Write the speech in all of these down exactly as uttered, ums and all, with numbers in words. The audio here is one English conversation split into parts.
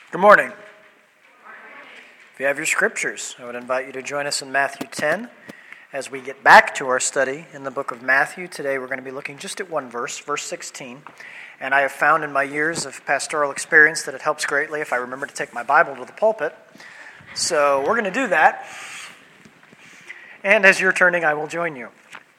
Good morning. If you have your scriptures, I would invite you to join us in Matthew ten as we get back to our study in the book of Matthew. Today we're going to be looking just at one verse, verse sixteen. And I have found in my years of pastoral experience that it helps greatly if I remember to take my Bible to the pulpit. So we're going to do that. And as you're turning, I will join you.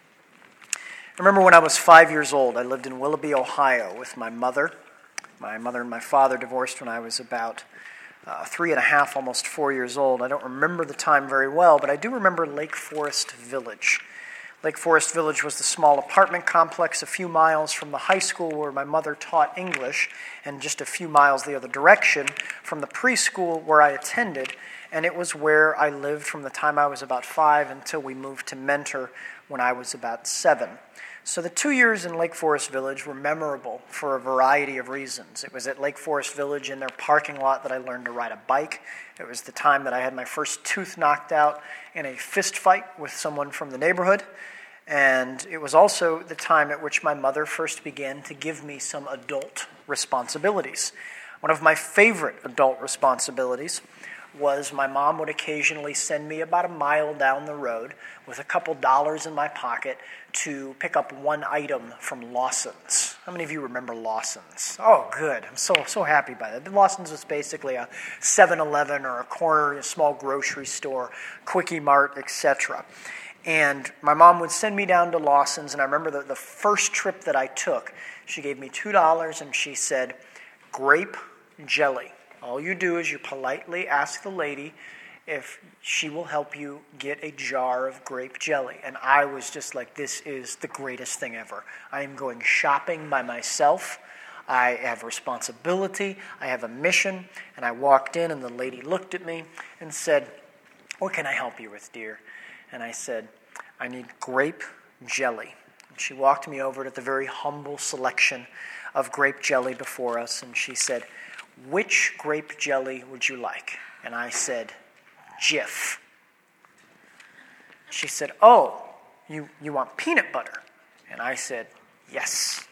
I remember when I was five years old, I lived in Willoughby, Ohio with my mother. My mother and my father divorced when I was about uh, three and a half, almost four years old. I don't remember the time very well, but I do remember Lake Forest Village. Lake Forest Village was the small apartment complex a few miles from the high school where my mother taught English, and just a few miles the other direction from the preschool where I attended, and it was where I lived from the time I was about five until we moved to Mentor when I was about seven. So the two years in Lake Forest Village were memorable for a variety of reasons. It was at Lake Forest Village in their parking lot that I learned to ride a bike. It was the time that I had my first tooth knocked out in a fist fight with someone from the neighborhood. And it was also the time at which my mother first began to give me some adult responsibilities. One of my favorite adult responsibilities was my mom would occasionally send me about a mile down the road with a couple dollars in my pocket to pick up one item from Lawson's. How many of you remember Lawson's? Oh, good. I'm so so happy by that. Lawson's was basically a seven eleven or a corner, a small grocery store, Quickie Mart, et cetera. And my mom would send me down to Lawson's, and I remember the, the first trip that I took, she gave me two dollars and she said, grape jelly. All you do is you politely ask the lady if she will help you get a jar of grape jelly. And I was just like, this is the greatest thing ever. I am going shopping by myself. I have responsibility. I have a mission. And I walked in and the lady looked at me and said, what can I help you with, dear? And I said, I need grape jelly. And she walked me over to the very humble selection of grape jelly before us. And she said, which grape jelly would you like? And I said, Jif. She said, oh, you, you want peanut butter? And I said, yes.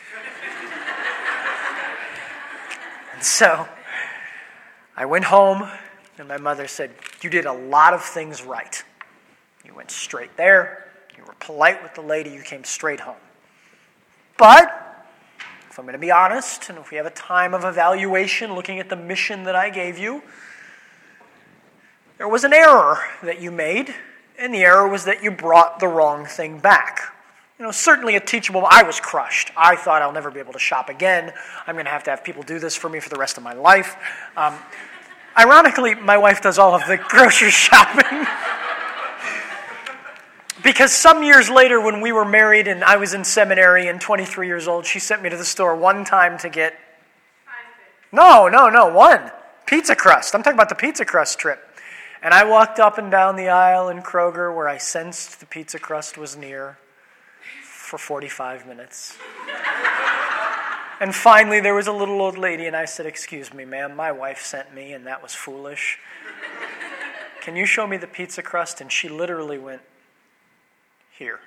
And so I went home, and my mother said, you did a lot of things right. You went straight there. You were polite with the lady. You came straight home. But if I'm going to be honest, and if we have a time of evaluation looking at the mission that I gave you, there was an error that you made, and the error was that you brought the wrong thing back. You know, certainly a teachable, I was crushed. I thought I'll never be able to shop again. I'm going to have to have people do this for me for the rest of my life. Um, ironically, my wife does all of the grocery shopping. Because some years later, when we were married and I was in seminary and twenty-three years old, she sent me to the store one time to get... No, no, no, one. Pizza crust. I'm talking about the pizza crust trip. And I walked up and down the aisle in Kroger where I sensed the pizza crust was near for forty-five minutes. And finally, there was a little old lady, and I said, excuse me, ma'am, my wife sent me, and that was foolish. Can you show me the pizza crust? And she literally went, here.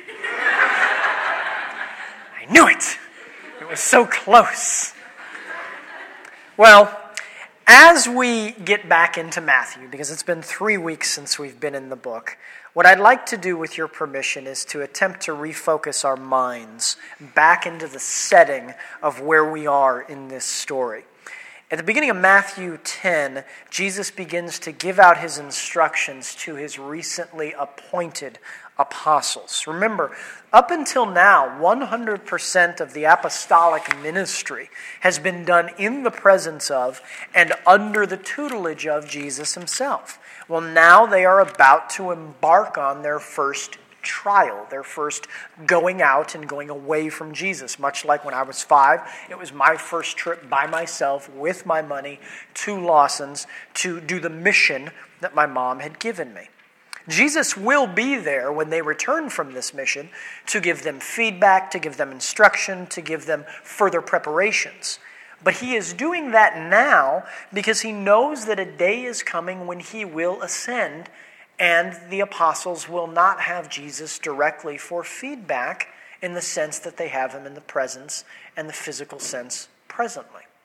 I knew it. It was so close. Well, as we get back into Matthew, because it's been three weeks since we've been in the book, what I'd like to do with your permission is to attempt to refocus our minds back into the setting of where we are in this story. At the beginning of Matthew ten, Jesus begins to give out his instructions to his recently appointed apostles. Remember, up until now, one hundred percent of the apostolic ministry has been done in the presence of and under the tutelage of Jesus himself. Well, now they are about to embark on their first trial, their first going out and going away from Jesus. Much like when I was five, it was my first trip by myself with my money to Lawson's to do the mission that my mom had given me. Jesus will be there when they return from this mission to give them feedback, to give them instruction, to give them further preparations. But he is doing that now because he knows that a day is coming when he will ascend and the apostles will not have Jesus directly for feedback in the sense that they have him in the presence and the physical sense presently.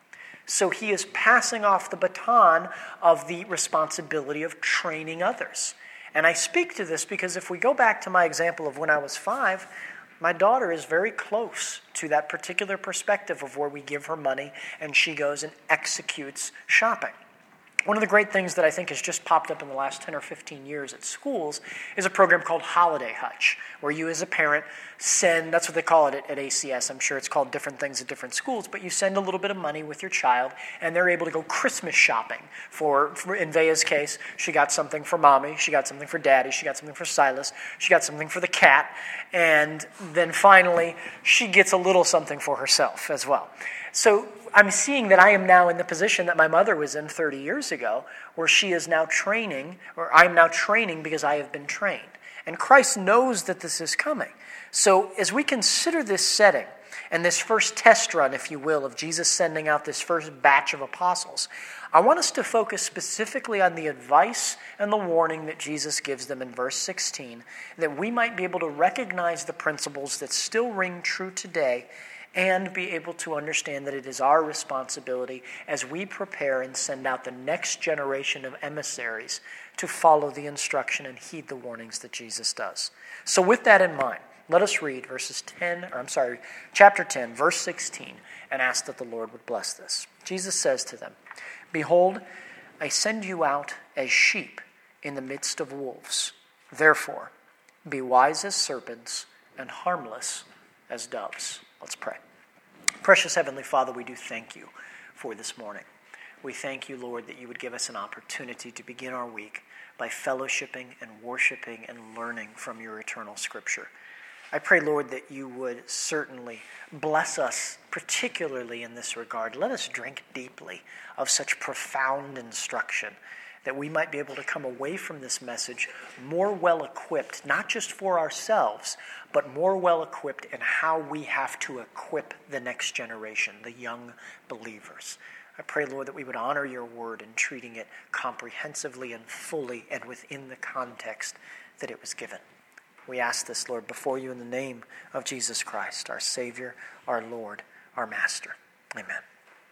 So he is passing off the baton of the responsibility of training others. And I speak to this because if we go back to my example of when I was five, my daughter is very close to that particular perspective of where we give her money and she goes and executes shopping. One of the great things that I think has just popped up in the last ten or fifteen years at schools is a program called Holiday Hutch, where you as a parent send, that's what they call it at, at A C S, I'm sure it's called different things at different schools, but you send a little bit of money with your child and they're able to go Christmas shopping. For, for in Vea's case, she got something for mommy, she got something for daddy, she got something for Silas, she got something for the cat, and then finally she gets a little something for herself as well. So I'm seeing that I am now in the position that my mother was in thirty years ago, where she is now training, or I'm now training because I have been trained. And Christ knows that this is coming. So as we consider this setting, and this first test run, if you will, of Jesus sending out this first batch of apostles, I want us to focus specifically on the advice and the warning that Jesus gives them in verse sixteen, that we might be able to recognize the principles that still ring true today and be able to understand that it is our responsibility as we prepare and send out the next generation of emissaries to follow the instruction and heed the warnings that Jesus does. So with that in mind, let us read verses ten, or I'm sorry, chapter ten, verse sixteen, and ask that the Lord would bless this. Jesus says to them, "Behold, I send you out as sheep in the midst of wolves. Therefore, be wise as serpents and harmless as doves." Let's pray. Precious Heavenly Father, we do thank you for this morning. We thank you, Lord, that you would give us an opportunity to begin our week by fellowshipping and worshiping and learning from your eternal Scripture. I pray, Lord, that you would certainly bless us, particularly in this regard. Let us drink deeply of such profound instruction, that we might be able to come away from this message more well-equipped, not just for ourselves, but more well-equipped in how we have to equip the next generation, the young believers. I pray, Lord, that we would honor your word in treating it comprehensively and fully and within the context that it was given. We ask this, Lord, before you in the name of Jesus Christ, our Savior, our Lord, our Master. Amen.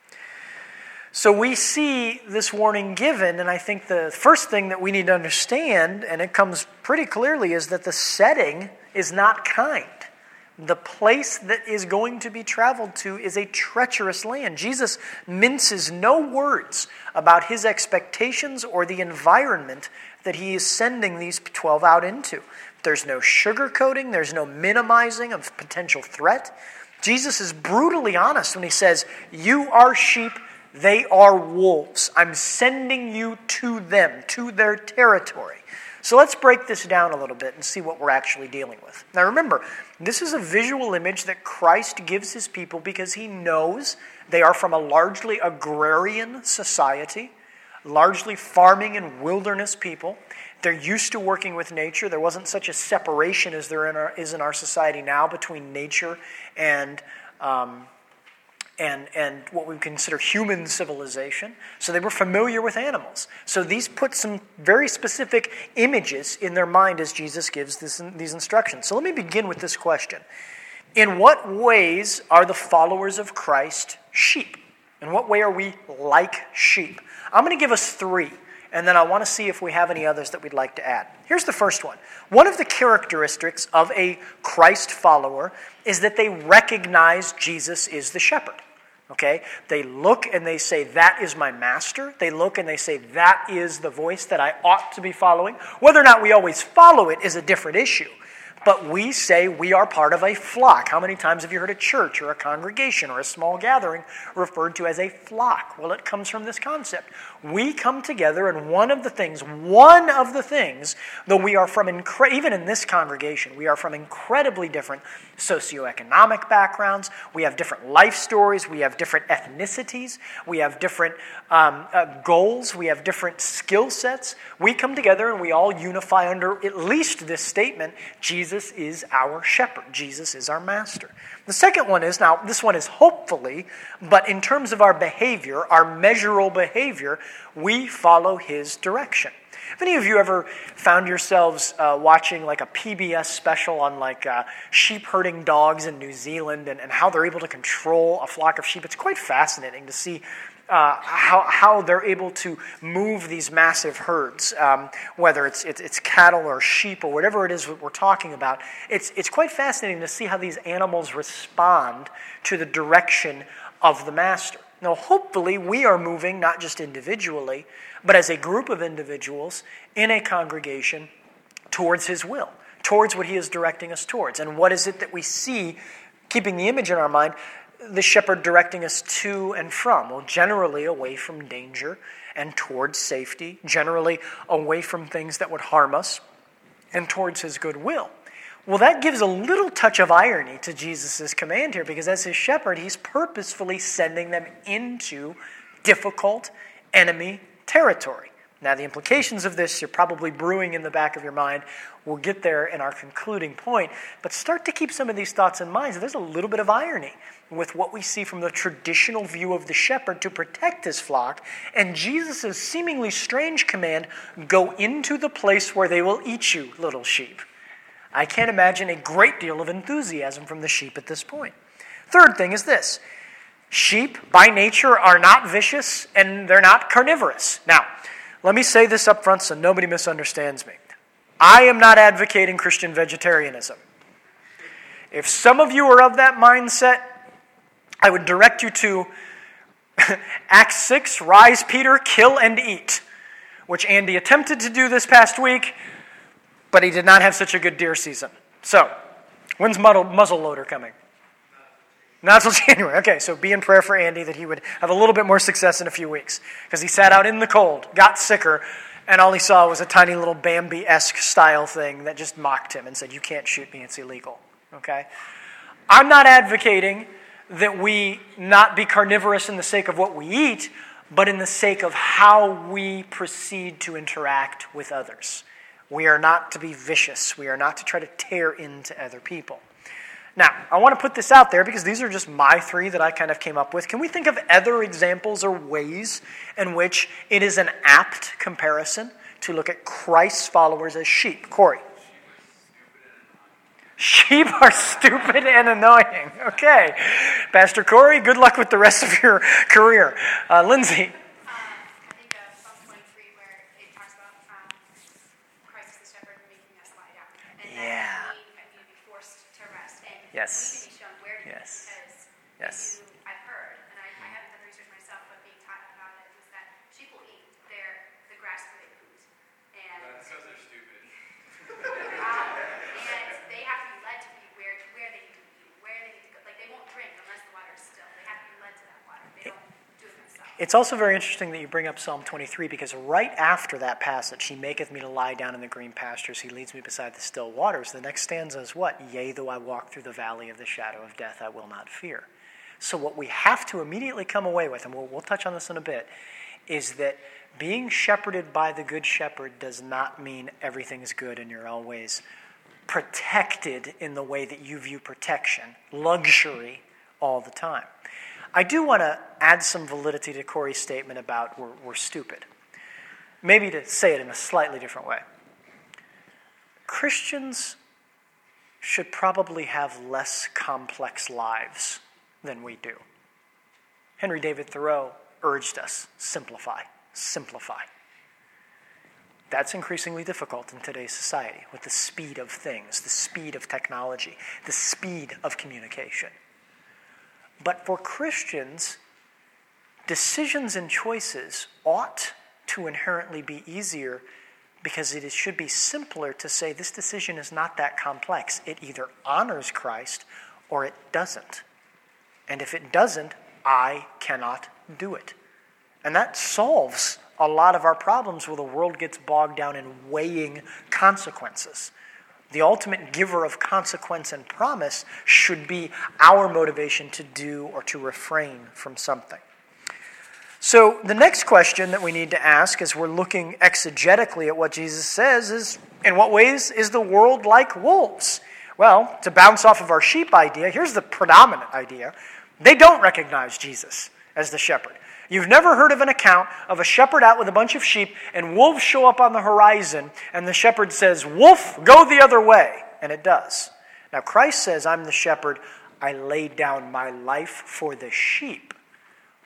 So we see this warning given, and I think the first thing that we need to understand, and it comes pretty clearly, is that the setting is not kind. The place that is going to be traveled to is a treacherous land. Jesus minces no words about his expectations or the environment that he is sending these twelve out into. There's no sugarcoating, there's no minimizing of potential threat. Jesus is brutally honest when he says, "You are sheep, they are wolves. I'm sending you to them, to their territory." So let's break this down a little bit and see what we're actually dealing with. Now remember, this is a visual image that Christ gives his people because he knows they are from a largely agrarian society, largely farming and wilderness people. They're used to working with nature. There wasn't such a separation as there in our, is in our society now between nature and um, And, and what we consider human civilization. So they were familiar with animals. So these put some very specific images in their mind as Jesus gives this, these instructions. So let me begin with this question. In what ways are the followers of Christ sheep? In what way are we like sheep? I'm going to give us three, and then I want to see if we have any others that we'd like to add. Here's the first one. One of the characteristics of a Christ follower is that they recognize Jesus is the shepherd. Okay? They look and they say, "That is my master." They look and they say, "That is the voice that I ought to be following." Whether or not we always follow it is a different issue. But we say we are part of a flock. How many times have you heard a church or a congregation or a small gathering referred to as a flock? Well, it comes from this concept. We come together, and one of the things, one of the things, though we are from, incre- even in this congregation, we are from incredibly different socioeconomic backgrounds. We have different life stories. We have different ethnicities. We have different um, uh, goals. We have different skill sets. We come together and we all unify under at least this statement: Jesus is our shepherd. Jesus is our master. The second one is, now this one is hopefully, but in terms of our behavior, our measurable behavior, we follow his direction. Have any of you ever found yourselves uh, watching like a P B S special on like uh, sheep herding dogs in New Zealand and, and how they're able to control a flock of sheep? It's quite fascinating to see uh, how, how they're able to move these massive herds, um, whether it's, it's it's cattle or sheep or whatever it is that we're talking about. It's, it's quite fascinating to see how these animals respond to the direction of the master. Now, hopefully, we are moving not just individually, but as a group of individuals in a congregation towards his will, towards what he is directing us towards. And what is it that we see, keeping the image in our mind, the shepherd directing us to and from? Well, generally away from danger and towards safety, generally away from things that would harm us and towards his good will. Well, that gives a little touch of irony to Jesus' command here, because as his shepherd, he's purposefully sending them into difficult enemy territory. Now, the implications of this are probably brewing in the back of your mind. We'll get there in our concluding point. But start to keep some of these thoughts in mind. So there's a little bit of irony with what we see from the traditional view of the shepherd to protect his flock, and Jesus' seemingly strange command, go into the place where they will eat you, little sheep. I can't imagine a great deal of enthusiasm from the sheep at this point. Third thing is this. Sheep, by nature, are not vicious, and they're not carnivorous. Now, let me say this up front so nobody misunderstands me. I am not advocating Christian vegetarianism. If some of you are of that mindset, I would direct you to Acts six, rise, Peter, kill and eat, which Andy attempted to do this past week, but he did not have such a good deer season. So, when's muzzle loader coming? Not until January. Okay, so be in prayer for Andy that he would have a little bit more success in a few weeks, because he sat out in the cold, got sicker, and all he saw was a tiny little Bambi-esque style thing that just mocked him and said, you can't shoot me, it's illegal. Okay? I'm not advocating that we not be carnivorous in the sake of what we eat, but in the sake of how we proceed to interact with others. We are not to be vicious. We are not to try to tear into other people. Now, I want to put this out there because these are just my three that I kind of came up with. Can we think of other examples or ways in which it is an apt comparison to look at Christ's followers as sheep? Corey. Sheep are stupid and annoying. Okay. Pastor Corey, good luck with the rest of your career. Uh, Lindsay. Yes. We need to be shown where to yes. Because yes. You, I've heard, and I, I haven't done research myself, but being taught about it is that sheep will eat their the grass where they poop, and that's because they're stupid. um, and they have to be led to be where where they need to be, where they need to go. Like they won't drink unless the water is still. They have to be led to that water. They don't do it themselves. It's also very interesting that you bring up Psalm twenty-three, because right after that passage, he maketh me to lie down in the green pastures, he leads me beside the still waters. The next stanza is what? Yea, though I walk through the valley of the shadow of death, I will not fear. So what we have to immediately come away with, and we'll, we'll touch on this in a bit, is that being shepherded by the good shepherd does not mean everything's good and you're always protected in the way that you view protection, luxury all the time. I do want to add some validity to Corey's statement about we're, we're stupid. Maybe to say it in a slightly different way. Christians should probably have less complex lives than we do. Henry David Thoreau urged us, simplify, simplify. That's increasingly difficult in today's society with the speed of things, the speed of technology, the speed of communication. But for Christians, decisions and choices ought to inherently be easier, because it is, should be simpler to say this decision is not that complex. It either honors Christ or it doesn't. And if it doesn't, I cannot do it. And that solves a lot of our problems where the world gets bogged down in weighing consequences. The ultimate giver of consequence and promise should be our motivation to do or to refrain from something. So the next question that we need to ask as we're looking exegetically at what Jesus says is, in what ways is the world like wolves? Well, to bounce off of our sheep idea, here's the predominant idea. They don't recognize Jesus as the shepherd. You've never heard of an account of a shepherd out with a bunch of sheep and wolves show up on the horizon and the shepherd says, "Wolf, go the other way." And it does. Now Christ says, "I'm the shepherd. I lay down my life for the sheep."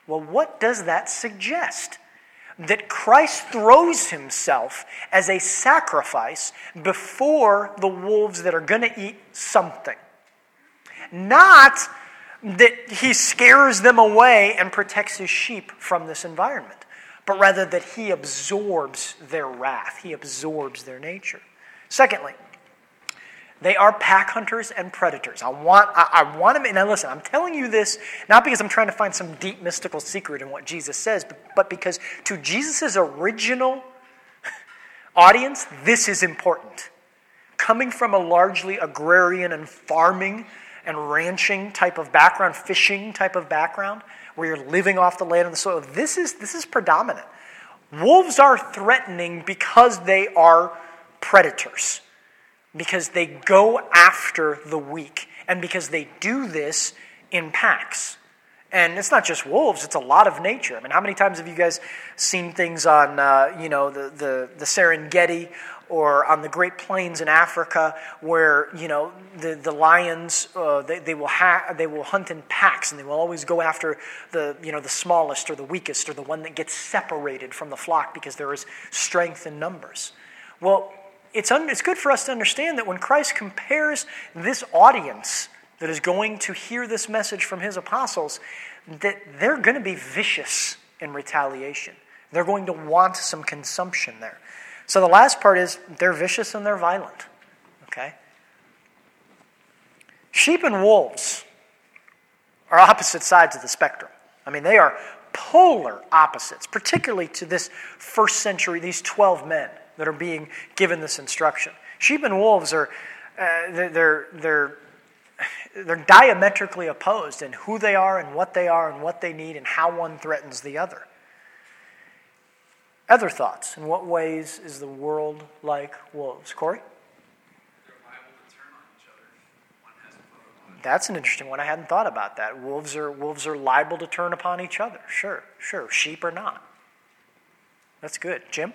Well, what does that suggest? That Christ throws himself as a sacrifice before the wolves that are going to eat something. Not that he scares them away and protects his sheep from this environment, but rather that he absorbs their wrath. He absorbs their nature. Secondly, they are pack hunters and predators. I want, I, I want them, and now listen, I'm telling you this not because I'm trying to find some deep mystical secret in what Jesus says, but, but because to Jesus' original audience, this is important. Coming from a largely agrarian and farming and ranching type of background, fishing type of background, where you're living off the land and the soil, this is, this is predominant. Wolves are threatening because they are predators. Because they go after the weak, and because they do this in packs. And it's not just wolves, it's a lot of nature. I mean, how many times have you guys seen things on, uh, you know, the, the, the Serengeti or on the Great Plains in Africa where, you know, the, the lions, uh, they, they, will ha- they will hunt in packs, and they will always go after the, you know, the smallest or the weakest or the one that gets separated from the flock because there is strength in numbers. Well, It's, un- it's good for us to understand that when Christ compares this audience that is going to hear this message from his apostles, that they're going to be vicious in retaliation. They're going to want some consumption there. So the last part is they're vicious and they're violent. Okay? Sheep and wolves are opposite sides of the spectrum. I mean, they are polar opposites, particularly to this first century, these twelve men that are being given this instruction. Sheep and wolves are uh, they're they're they're diametrically opposed in who they are and what they are and what they need and how one threatens the other. Other thoughts? In what ways is the world like wolves? Corey? They're liable to turn on each other. One has to put on. That's an interesting one. I hadn't thought about that. Wolves are wolves are liable to turn upon each other. Sure, sure. Sheep are not. That's good. Jim?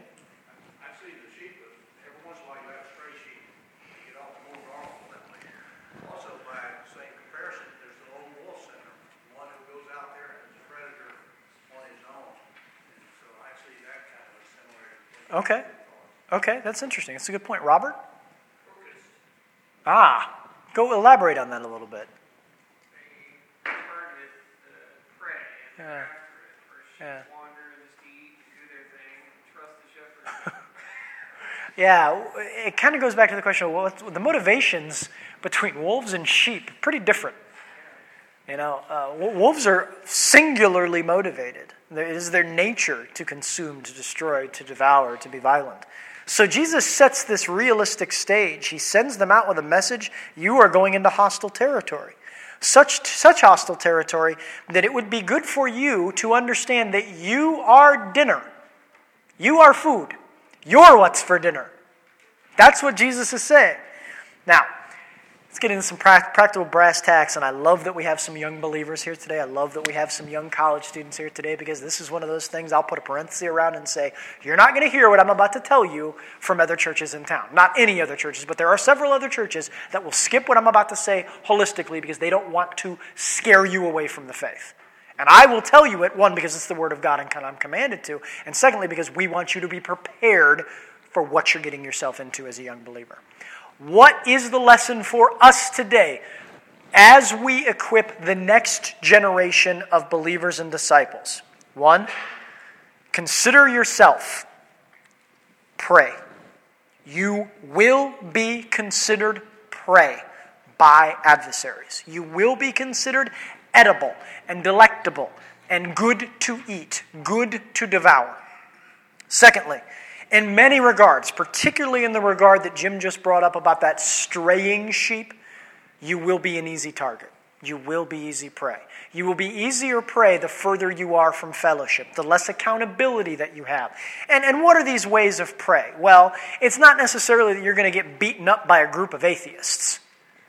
Okay. Okay, that's interesting. That's a good point. Robert? Ah, go elaborate on that a little bit. They target the prey and Yeah. after it. Where sheep Yeah. wander and just eat and do their thing and trust the shepherd. Yeah, it kind of goes back to the question of what the motivations between wolves and sheep are pretty different. You know, uh, wolves are singularly motivated. It is their nature to consume, to destroy, to devour, to be violent. So Jesus sets this realistic stage. He sends them out with a message: you are going into hostile territory. Such, such hostile territory that it would be good for you to understand that you are dinner. You are food. You're what's for dinner. That's what Jesus is saying. Now, let's get into some practical brass tacks, and I love that we have some young believers here today. I love that we have some young college students here today, because this is one of those things I'll put a parenthesis around and say, you're not going to hear what I'm about to tell you from other churches in town. Not any other churches, but there are several other churches that will skip what I'm about to say holistically because they don't want to scare you away from the faith. And I will tell you it, one, because it's the Word of God and I'm commanded to, and secondly, because we want you to be prepared for what you're getting yourself into as a young believer. What is the lesson for us today as we equip the next generation of believers and disciples? One, consider yourself. Pray. You will be considered prey by adversaries. You will be considered edible and delectable and good to eat, good to devour. Secondly, in many regards, particularly in the regard that Jim just brought up about that straying sheep, you will be an easy target. You will be easy prey. You will be easier prey the further you are from fellowship, the less accountability that you have. And, and what are these ways of prey? Well, it's not necessarily that you're going to get beaten up by a group of atheists,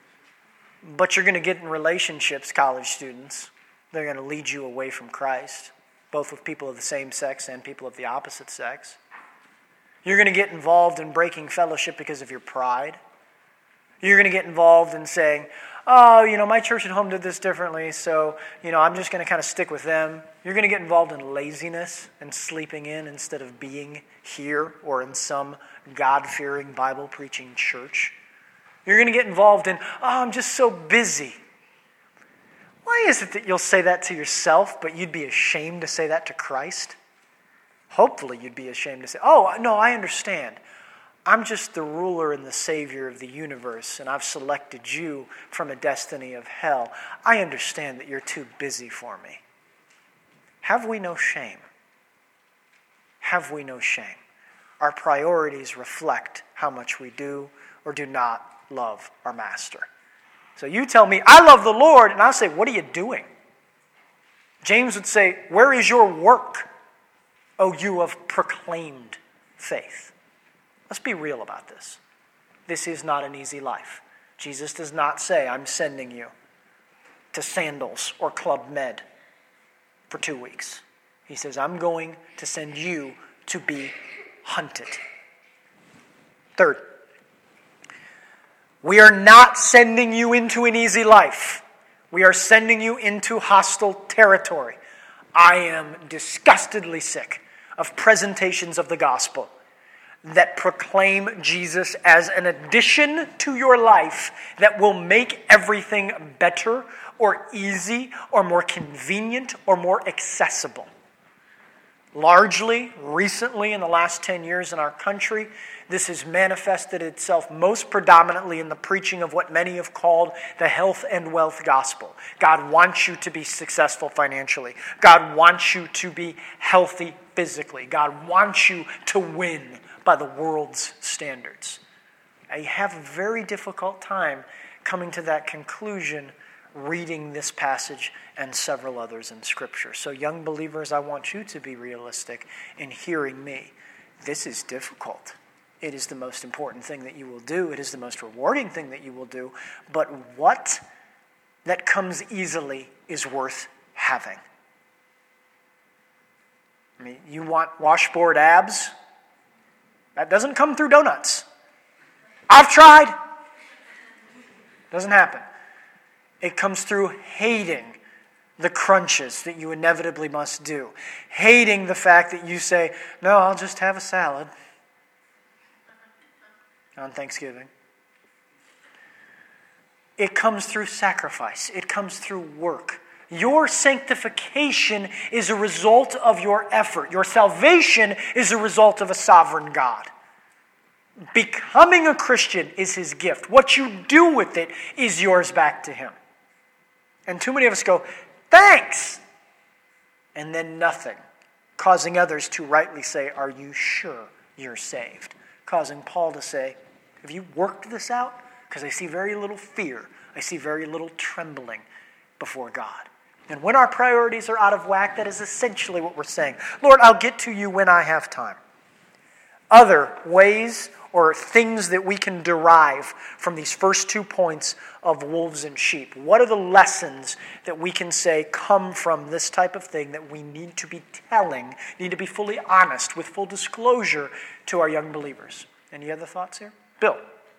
but you're going to get in relationships, college students. They're going to lead you away from Christ, both with people of the same sex and people of the opposite sex. You're going to get involved in breaking fellowship because of your pride. You're going to get involved in saying, oh, you know, my church at home did this differently, so, you know, I'm just going to kind of stick with them. You're going to get involved in laziness and sleeping in instead of being here or in some God-fearing, Bible-preaching church. You're going to get involved in, oh, I'm just so busy. Why is it that you'll say that to yourself, but you'd be ashamed to say that to Christ? Hopefully you'd be ashamed to say, oh, no, I understand. I'm just the ruler and the savior of the universe, and I've selected you from a destiny of hell. I understand that you're too busy for me. Have we no shame? Have we no shame? Our priorities reflect how much we do or do not love our master. So you tell me, I love the Lord, and I'll say, what are you doing? James would say, where is your work, O you of proclaimed faith? Let's be real about this. This is not an easy life. Jesus does not say, I'm sending you to Sandals or Club Med for two weeks. He says, I'm going to send you to be hunted. Third, we are not sending you into an easy life. We are sending you into hostile territory. I am disgustedly sick of presentations of the gospel that proclaim Jesus as an addition to your life that will make everything better or easy or more convenient or more accessible. Largely, recently in the last ten years in our country, this has manifested itself most predominantly in the preaching of what many have called the health and wealth gospel. God wants you to be successful financially. God wants you to be healthy physically. God wants you to win by the world's standards. I have a very difficult time coming to that conclusion reading this passage and several others in Scripture. So young believers, I want you to be realistic in hearing me. This is difficult. It is the most important thing that you will do. It is the most rewarding thing that you will do. But what that comes easily is worth having. I mean, you want washboard abs? That doesn't come through donuts. I've tried. Doesn't happen. It comes through hating the crunches that you inevitably must do. Hating the fact that you say, no, I'll just have a salad on Thanksgiving. It comes through sacrifice. It comes through work. Your sanctification is a result of your effort. Your salvation is a result of a sovereign God. Becoming a Christian is His gift. What you do with it is yours back to Him. And too many of us go, thanks, and then nothing, causing others to rightly say, are you sure you're saved? Causing Paul to say, have you worked this out? Because I see very little fear. I see very little trembling before God. And when our priorities are out of whack, that is essentially what we're saying. Lord, I'll get to you when I have time. Other ways or things that we can derive from these first two points of wolves and sheep. What are the lessons that we can say come from this type of thing that we need to be telling, need to be fully honest with full disclosure to our young believers? Any other thoughts here? Bill?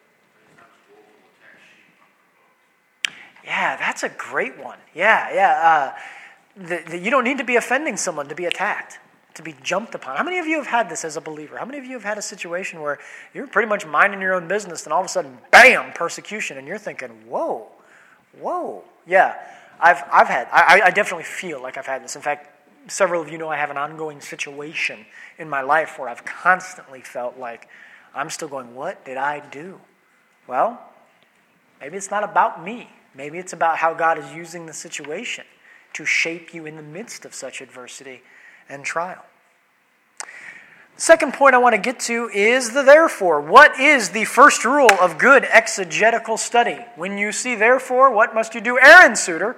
Yeah, that's a great one. Yeah, yeah. Uh, the, the, you don't need to be offending someone to be attacked, to be jumped upon. How many of you have had this as a believer? How many of you have had a situation where you're pretty much minding your own business and all of a sudden, bam, persecution, and you're thinking, whoa, whoa. Yeah, I've I've had, I, I definitely feel like I've had this. In fact, several of you know I have an ongoing situation in my life where I've constantly felt like I'm still going, what did I do? Well, maybe it's not about me. Maybe it's about how God is using the situation to shape you in the midst of such adversity and trial. The second point I want to get to is the therefore. What is the first rule of good exegetical study? When you see therefore, what must you do? Aaron Suter.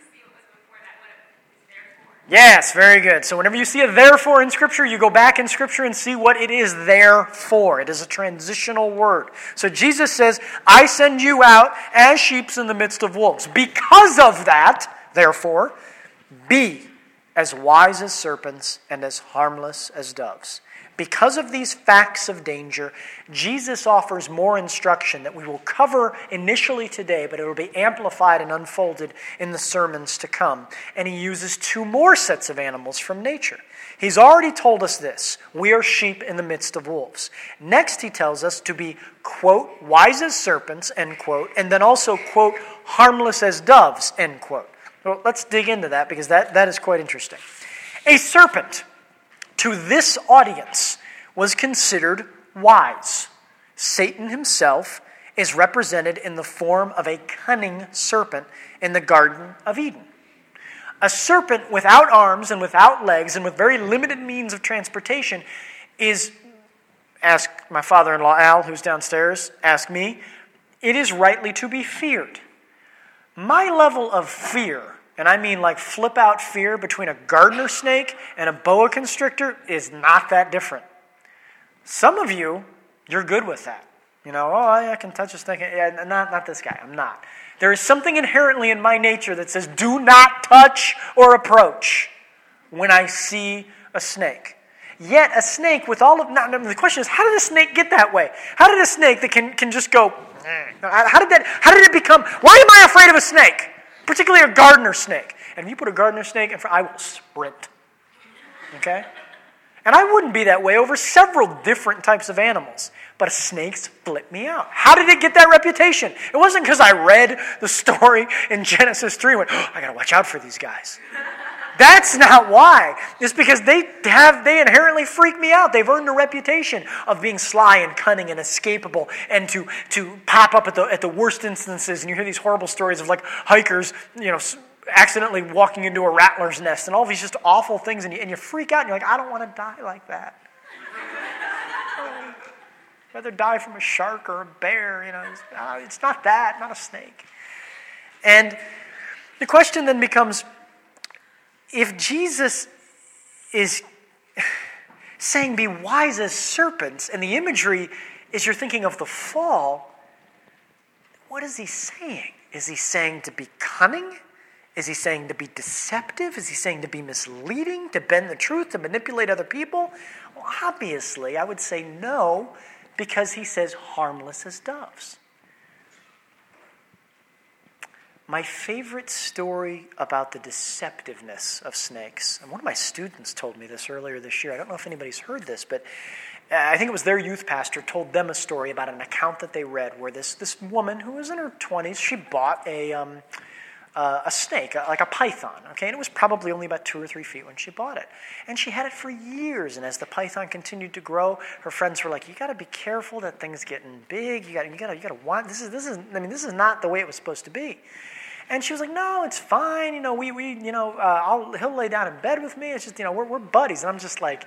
Yes, very good. So whenever you see a therefore in Scripture, you go back in Scripture and see what it is there for. It is a transitional word. So Jesus says, I send you out as sheep in the midst of wolves. Because of that, therefore, be as wise as serpents and as harmless as doves. Because of these facts of danger, Jesus offers more instruction that we will cover initially today, but it will be amplified and unfolded in the sermons to come. And he uses two more sets of animals from nature. He's already told us this: we are sheep in the midst of wolves. Next, he tells us to be, quote, wise as serpents, end quote, and then also, quote, harmless as doves, end quote. Well, let's dig into that because that, that is quite interesting. A serpent, to this audience, was considered wise. Satan himself is represented in the form of a cunning serpent in the Garden of Eden. A serpent without arms and without legs and with very limited means of transportation is, ask my father-in-law Al, who's downstairs, ask me, it is rightly to be feared. My level of fear, and I mean like flip-out fear between a gardener snake and a boa constrictor, is not that different. Some of you, you're good with that. You know, oh, I can touch a snake. Yeah, not, not this guy. I'm not. There is something inherently in my nature that says, do not touch or approach when I see a snake. Yet a snake with all of... Now, the question is, how did a snake get that way? How did a snake that can, can just go... How did that? How did it become... Why am I afraid of a snake? Particularly a gardener snake. And if you put a gardener snake in front, I will sprint. Okay? And I wouldn't be that way over several different types of animals. But snakes flip me out. How did it get that reputation? It wasn't because I read the story in Genesis three and went, oh, I got to watch out for these guys. That's not why. It's because they have they inherently freak me out. They've earned a reputation of being sly and cunning and escapable and to, to pop up at the at the worst instances. And you hear these horrible stories of like hikers, you know, accidentally walking into a rattler's nest and all these just awful things, and you, and you freak out and you're like, I don't want to die like that. I'd rather die from a shark or a bear, you know. It's, uh, it's not that, not a snake. And the question then becomes, if Jesus is saying be wise as serpents, and the imagery is you're thinking of the fall, what is he saying? Is he saying to be cunning? Is he saying to be deceptive? Is he saying to be misleading, to bend the truth, to manipulate other people? Well, obviously, I would say no, because he says harmless as doves. My favorite story about the deceptiveness of snakes, and one of my students told me this earlier this year. I don't know if anybody's heard this, but I think it was their youth pastor told them a story about an account that they read where this, this woman who was in her twenties, she bought a... Um, Uh, a snake, uh, like a python, okay? And it was probably only about two or three feet when she bought it. And she had it for years, and as the python continued to grow, her friends were like, you gotta be careful, that thing's getting big, you gotta, you gotta, you gotta want, this is, this is, I mean, this is not the way it was supposed to be. And she was like, no, it's fine, you know, we, we, you know, uh, I'll, he'll lay down in bed with me, it's just, you know, we're, we're buddies. And I'm just like,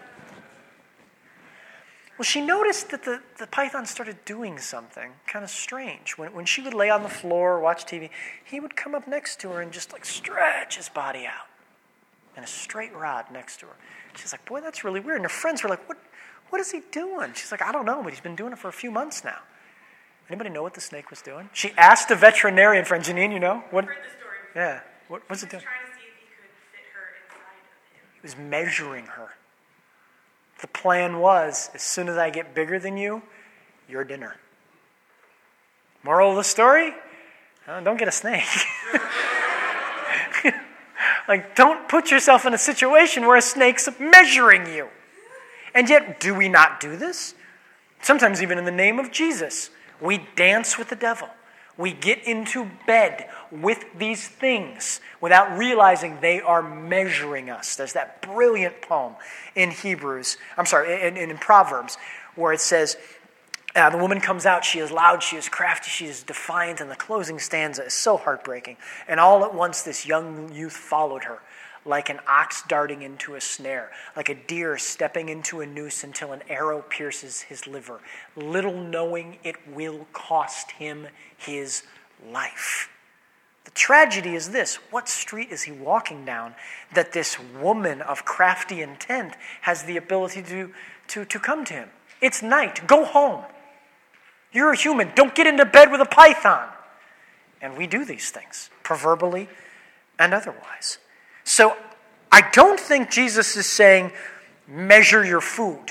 well, she noticed that the, the python started doing something kind of strange. When when she would lay on the floor or watch T V, he would come up next to her and just like stretch his body out. And a straight rod next to her. She's like, boy, that's really weird. And her friends were like, what what is he doing? She's like, I don't know, but he's been doing it for a few months now. Anybody know what the snake was doing? She asked a veterinarian friend, Janine, you know? What? I've heard the story. Yeah. What was it doing? He was trying to see if he could fit her inside of him. He was measuring her. The plan was, as soon as I get bigger than you, you're dinner. Moral of the story? Uh, don't get a snake. Like, don't put yourself in a situation where a snake's measuring you. And yet, do we not do this? Sometimes even in the name of Jesus, we dance with the devil. We get into bed with these things without realizing they are measuring us. There's that brilliant poem in Hebrews, I'm sorry, in, in, in Proverbs, where it says, uh, the woman comes out, she is loud, she is crafty, she is defiant, and the closing stanza is so heartbreaking. And all at once this young youth followed her, like an ox darting into a snare, like a deer stepping into a noose until an arrow pierces his liver, little knowing it will cost him his life. The tragedy is this: what street is he walking down that this woman of crafty intent has the ability to, to, to come to him? It's night. Go home. You're a human. Don't get into bed with a python. And we do these things, proverbially and otherwise. So I don't think Jesus is saying, measure your food.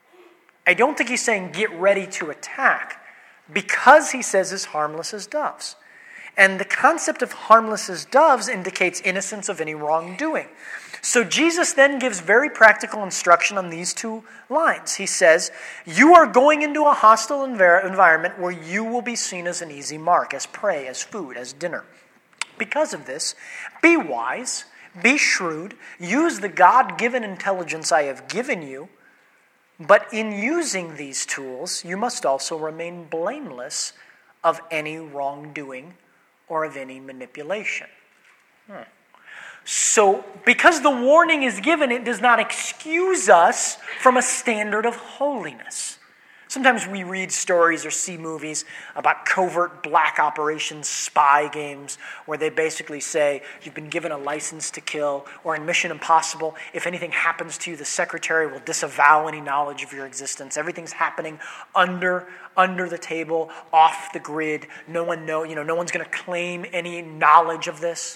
I don't think he's saying, get ready to attack, because he says as harmless as doves. And the concept of harmless as doves indicates innocence of any wrongdoing. So Jesus then gives very practical instruction on these two lines. He says, you are going into a hostile env- environment where you will be seen as an easy mark, as prey, as food, as dinner. Because of this, be wise, be shrewd, use the God-given intelligence I have given you, but in using these tools, you must also remain blameless of any wrongdoing or of any manipulation. Hmm. So, because the warning is given, it does not excuse us from a standard of holiness. Sometimes we read stories or see movies about covert black operations, spy games, where they basically say, you've been given a license to kill, or in Mission Impossible, if anything happens to you, the secretary will disavow any knowledge of your existence. Everything's happening under under the table, off the grid. No one know, you know, no one's going to claim any knowledge of this.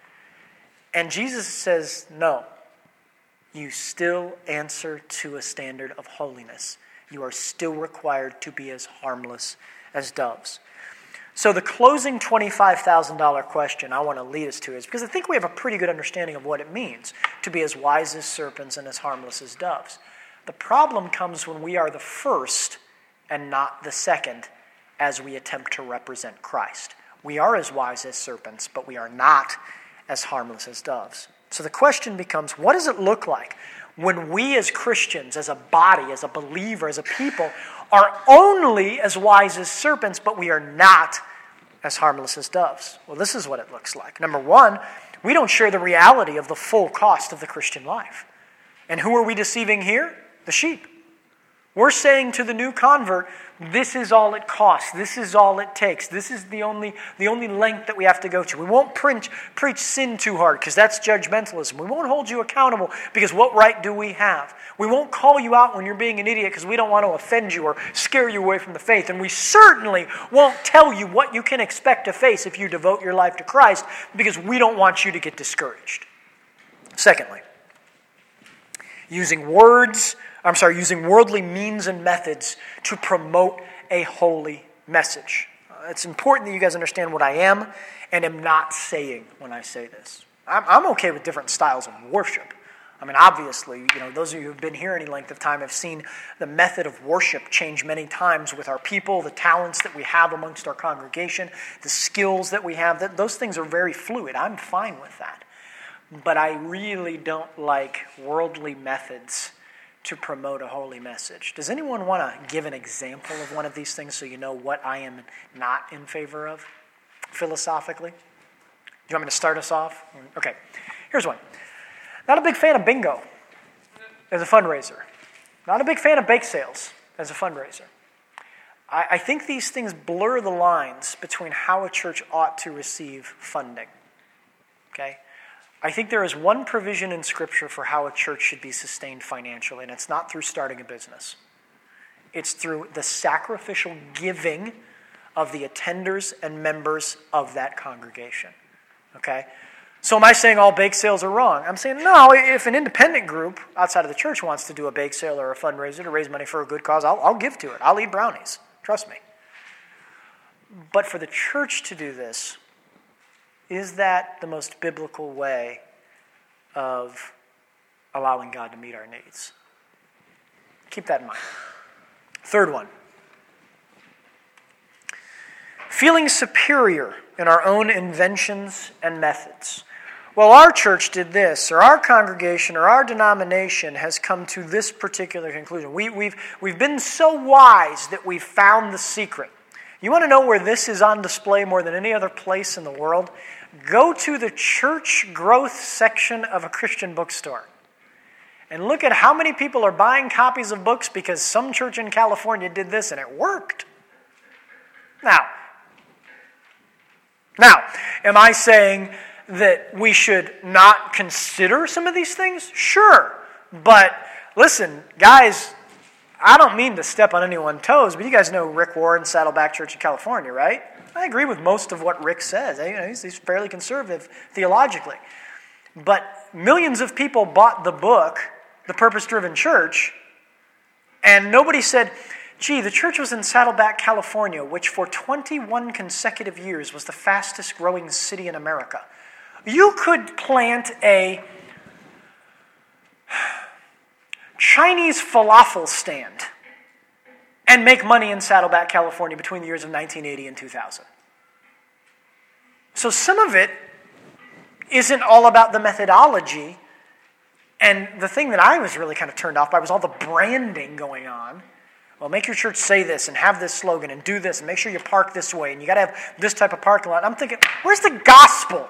And Jesus says, no, you still answer to a standard of holiness. You are still required to be as harmless as doves. So the closing twenty-five thousand dollars question I want to lead us to is, because I think we have a pretty good understanding of what it means to be as wise as serpents and as harmless as doves. The problem comes when we are the first and not the second as we attempt to represent Christ. We are as wise as serpents, but we are not as harmless as doves. So the question becomes, what does it look like when we as Christians, as a body, as a believer, as a people, are only as wise as serpents, but we are not as harmless as doves? Well, this is what it looks like. Number one, we don't share the reality of the full cost of the Christian life. And who are we deceiving here? The sheep. We're saying to the new convert, this is all it costs. This is all it takes. This is the only the only length that we have to go to. We won't preach, preach sin too hard because that's judgmentalism. We won't hold you accountable because what right do we have? We won't call you out when you're being an idiot because we don't want to offend you or scare you away from the faith. And we certainly won't tell you what you can expect to face if you devote your life to Christ because we don't want you to get discouraged. Secondly, using words I'm sorry, using worldly means and methods to promote a holy message. Uh, it's important that you guys understand what I am and am not saying when I say this. I'm, I'm okay with different styles of worship. I mean, obviously, you know, those of you who've been here any length of time have seen the method of worship change many times with our people, the talents that we have amongst our congregation, the skills that we have. That those things are very fluid. I'm fine with that. But I really don't like worldly methods to promote a holy message. Does anyone want to give an example of one of these things so you know what I am not in favor of philosophically? Do you want me to start us off? Okay, here's one. Not a big fan of bingo as a fundraiser. Not a big fan of bake sales as a fundraiser. I, I think these things blur the lines between how a church ought to receive funding. Okay? I think there is one provision in Scripture for how a church should be sustained financially, and it's not through starting a business. It's through the sacrificial giving of the attenders and members of that congregation. Okay? So am I saying all bake sales are wrong? I'm saying no, if an independent group outside of the church wants to do a bake sale or a fundraiser to raise money for a good cause, I'll, I'll give to it. I'll eat brownies. Trust me. But for the church to do this, is that the most biblical way of allowing God to meet our needs? Keep that in mind. Third one. Feeling superior in our own inventions and methods. Well, our church did this, or our congregation, or our denomination has come to this particular conclusion. We, we've, we've been so wise that we've found the secret. You want to know where this is on display more than any other place in the world? Go to the church growth section of a Christian bookstore and look at how many people are buying copies of books because some church in California did this and it worked. Now, now, am I saying that we should not consider some of these things? Sure. But listen, guys, I don't mean to step on anyone's toes, but you guys know Rick Warren, Saddleback Church in California, right? I agree with most of what Rick says. You know, he's, he's fairly conservative theologically. But millions of people bought the book, The Purpose-Driven Church, and nobody said, gee, the church was in Saddleback, California, which for twenty-one consecutive years was the fastest growing city in America. You could plant a Chinese falafel stand and make money in Saddleback, California between the years of nineteen eighty and two thousand. So some of it isn't all about the methodology. And the thing that I was really kind of turned off by was all the branding going on. Well, make your church say this and have this slogan and do this and make sure you park this way and you got to have this type of parking lot. And I'm thinking, where's the gospel?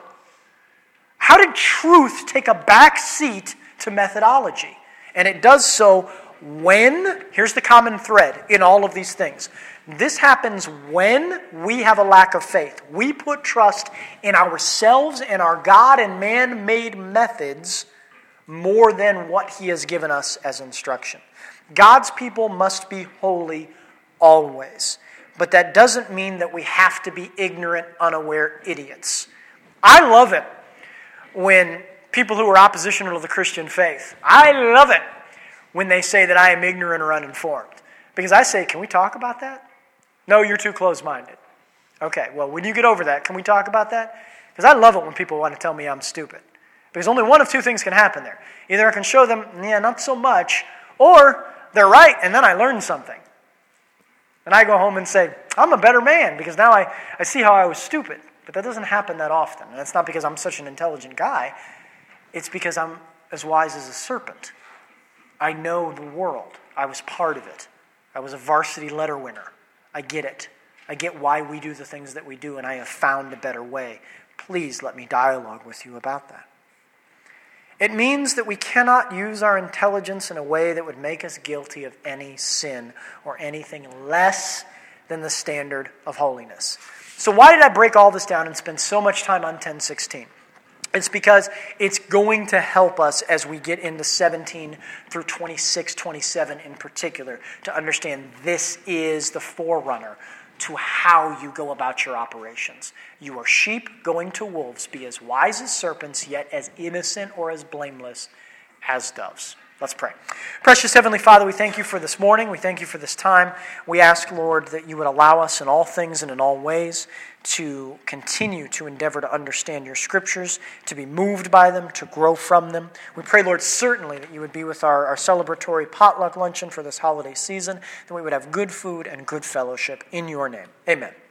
How did truth take a back seat to methodology? And it does so when, here's the common thread in all of these things. This happens when we have a lack of faith. We put trust in ourselves and our God and man-made methods more than what he has given us as instruction. God's people must be holy always. But that doesn't mean that we have to be ignorant, unaware idiots. I love it when people who are oppositional to the Christian faith, I love it when they say that I am ignorant or uninformed. Because I say, can we talk about that? No, you're too close-minded. Okay, well, when you get over that, can we talk about that? Because I love it when people want to tell me I'm stupid. Because only one of two things can happen there. Either I can show them, yeah, not so much, or they're right, and then I learn something. And I go home and say, I'm a better man, because now I, I see how I was stupid. But that doesn't happen that often. And it's not because I'm such an intelligent guy. It's because I'm as wise as a serpent. I know the world. I was part of it. I was a varsity letter winner. I get it. I get why we do the things that we do, and I have found a better way. Please let me dialogue with you about that. It means that we cannot use our intelligence in a way that would make us guilty of any sin or anything less than the standard of holiness. So why did I break all this down and spend so much time on ten sixteen? It's because it's going to help us as we get into seventeen through twenty-six, twenty-seven in particular to understand this is the forerunner to how you go about your operations. You are sheep going to wolves. Be as wise as serpents, yet as innocent or as blameless as doves. Let's pray. Precious Heavenly Father, we thank you for this morning. We thank you for this time. We ask, Lord, that you would allow us in all things and in all ways to continue to endeavor to understand your scriptures, to be moved by them, to grow from them. We pray, Lord, certainly that you would be with our, our celebratory potluck luncheon for this holiday season, that we would have good food and good fellowship in your name. Amen.